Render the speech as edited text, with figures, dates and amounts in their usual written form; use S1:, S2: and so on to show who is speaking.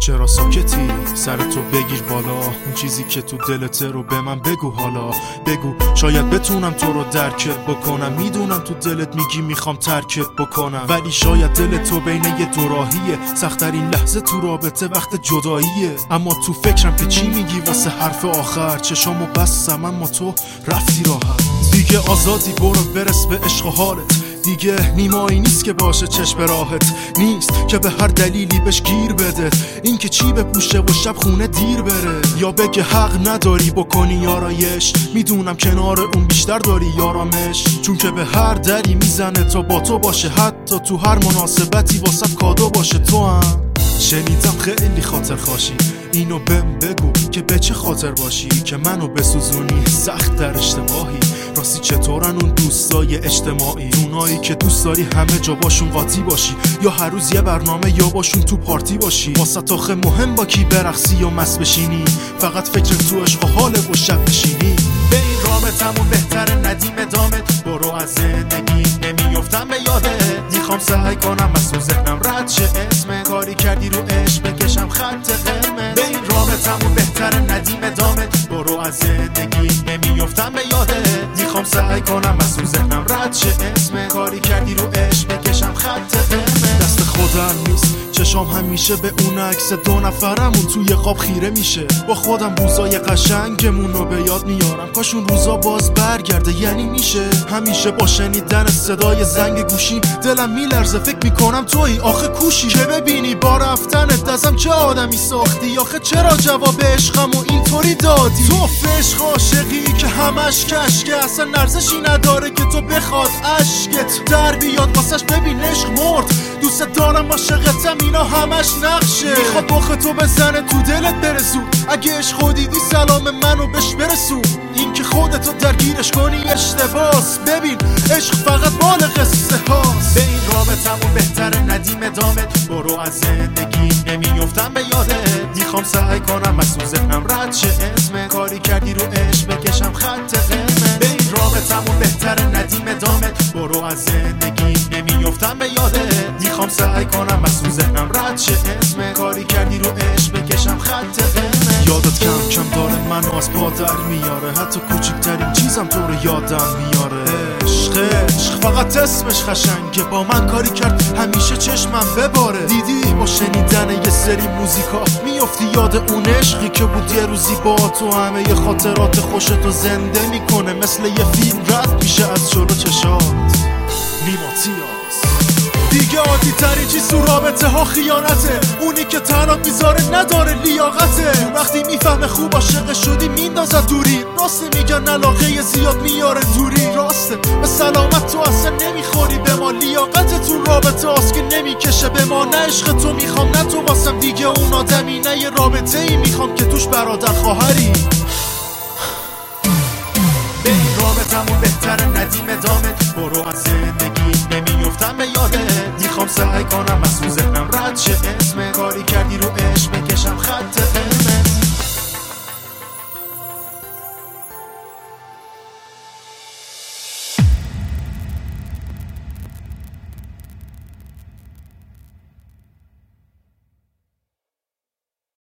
S1: چرا ساکتی؟ سرتو بگیر بالا، اون چیزی که تو دلته رو به من بگو حالا. بگو شاید بتونم تو رو درکت بکنم. میدونم تو دلت میگی میخوام ترکت بکنم، ولی شاید دل تو بین یه دوراهیه. سخت‌ترین لحظه تو رابطه وقت جداییه. اما تو فکرم که چی میگی واسه حرف آخر. چشامو بستم اما تو رفتی راحت. دیگه آزادی، برو برس به عشق و حالت. دیگه نیمایی نیست که باشه چشم راحت، نیست که به هر دلیلی بهش گیر بده. این که چی بپوشه و شب خونه دیر بره، یا بگه حق نداری بکنی یارایش. میدونم کنار اون بیشتر داری یارامش، چون که به هر دری میزنه تا با تو باشه. حتی تو هر مناسبتی واسه کادو باشه. تو هم شنیدم خیلی خاطر خاشی، اینو بهم بگو که به چه خاطر باشی که منو بسوزونی سخت در اشتباهی. راستی چطورن اون دوستای اجتماعی، اونایی که دوست داری همه جا باشون قاطی باشی، یا هر روز یه برنامه یا باشون تو پارتی باشی. واسه آخه مهم با کی برقصی یا مست بشینی، فقط فکر تو عشق و حال و شب بشینی. به این رابطمون بهتره ندیم ادامت، برو از زندگی نمیافتم به یادت. میخوام سعی کنم از تو ذهنم رد شه اسم کاری کردی رو عشق بکشم خط قرمز. به این رابطمون بهتره ندیم ادامت، برو از زندگی نمیافتم به یادت. میخوام سعی کنم از تو ذهنم رد شه اسم کاری کردی رو عشق بکشم خط قرمز. دست خودم نیست، چشام همیشه به اون عکس دو نفرمون توی قاب خیره میشه. با خودم روزای قشنگمون رو به یاد میارم، کاش اون روزا باز برگرده. یعنی میشه همیشه با شنیدن صدای زنگ گوشی دلم میلرزه، فکر میکنم تویی آخه کوشی. که ببینی با رفتنت ازم چه آدمی ساختی، آخه چرا جواب عشقم و اینطوری دادی. تو عشق عاشقی که همش کشکه، اصلا ارزشی نداره که تو بخواد عشقت در بیاد واسش. ببین عشق مرد، دوست دارم عاشقتم، اینا همش نقشه. میخواد مخ تو بزنه تو دلت برسون، اگه عشق خودیدی سلام منو بهش برسون. این که خودتو درگیرش کنی اشتباس، ببین عشق فقط مال قصه هاست. به این رابطمون بهتره ندیم ادامت، برو از زندگی نمیافتم به یادت. میخوام سعی کنم از تو ذهنم رد شه اسم کاری کردی رو عشق بکشم خط قرمز. به این رابطمون بهتره ندیم ادامت، برو از زندگی نمیافتم به یادت. میخوام سعی کنم از تو ذهنم رد شه اسم کاری کردی رو عشق بکشم خط قرمز. یادت کم کم داره منو از پا در میاره، حتی کوچکترین چیزم تو رو یادم میاره. عشق فقط اسمش خشنگه، با من کاری کرد همیشه چشمم بباره. دیدی با شنیدن یه سری موزیکا میافتی یاد اون عشقی که بود یه روزی با تو. همه ی خاطرات خوشتو زنده میکنه، مثل یه فیلم رد میشه از جلو چشات. نیماتیاس دیگه عادی ترین چیز تو رابطه ها خیانته، اونی که تنات میذاره نداره لیاقته. وقتی میفهمه خوب عاشق شدی میندازه دوری، راسته میگن علاقه زیاد میاره دوری. راسته به سلامت تو اصلا نمیخوری به ما، لیاقت تو رابطه هاست که نمیکشه به ما. نه عشق تو میخوام نه تو واسم دیگه اون آدمی، نه یه رابطه ای میخوام که توش برادر خواهری. به این رابطمون بهتره ندیم ادامت، برو از زندگی نمیافتم به یادت. میخوام سعی کنم از تو ذهنم رد شه اسم کاری که